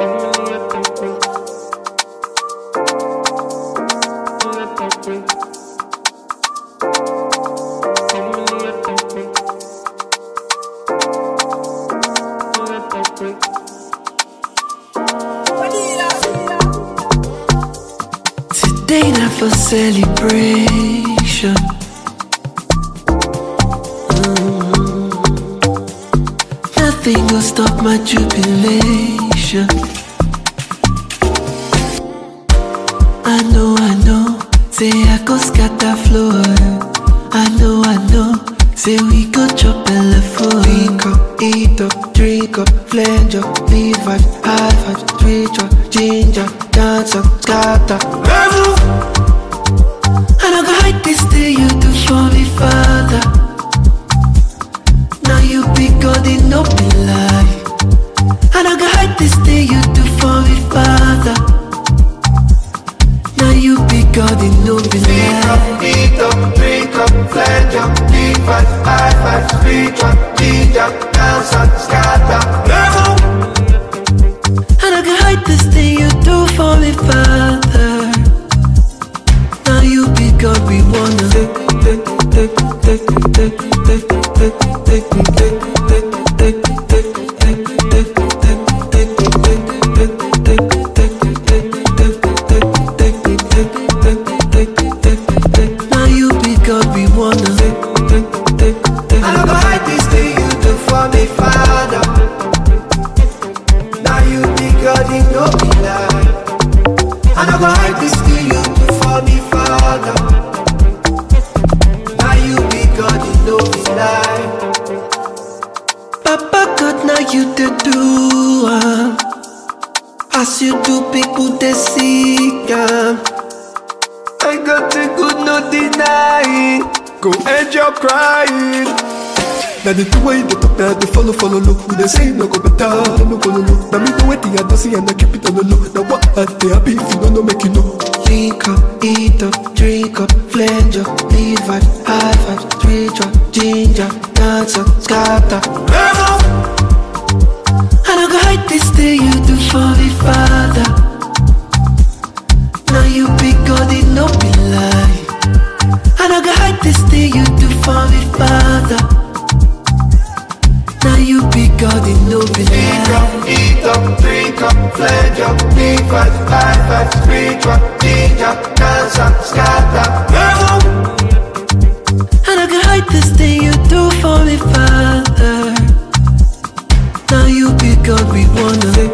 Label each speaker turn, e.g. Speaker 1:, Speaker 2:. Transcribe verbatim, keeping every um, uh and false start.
Speaker 1: Today not for celebration. Mm-hmm. Nothing will stop my jubilation. I know, I know, say I go scatter floor. I know, I know, say we go chop elephant. Wake up, eat up, drink up, flange up, leave vibe, high five, twitch up, ginger, dance up, scatter. I don't go hide this thing you do for me, Father. Now you be God, it no be lie. I don't go hide this thing you do for me, Father. Now you be God, it no be lie.
Speaker 2: Eat up, eat up, drink up, flange up, leave vibe, high five, twitch up, ginger, dance up, scatter.
Speaker 1: I don't go hide this thing you do for me, Father. Now you be God, we wanna take, take, take, take, take, take, take, take, take, take, take, take, now you be God, we wanna take, take, take, take.
Speaker 2: I don't go hide this thing you do for me, Father. Now you be God, it no be lie. I don't go hide this thing you do for me, Father. Now you be God, it no be lie.
Speaker 1: Papa God, now you the do um. As you do, people they seek um.
Speaker 2: I got the good, no denying. Go end your crying. Now the two way they talk, now they follow, follow, look. Who they say no go better, no go, no, no. Now me the way they are dancing and I keep it on the low. Now what are they happy if you don't know, make you know.
Speaker 1: Drink up, eat up, drink up, flange up, leave vibe, high five, twitch up, ginger, dance up, scatter. I don't go hide this thing you do for me, Father. Now you be God, it no be lie. I don't go hide this thing you do for me, Father. Now you be God, it no be lie.
Speaker 2: Eat up, eat up, drink up, flange up, leave vibe, high five, twitch up, ginger, dance up, scatter.
Speaker 1: I don't go hide this thing you do for me, Father. Now you be God, we wanna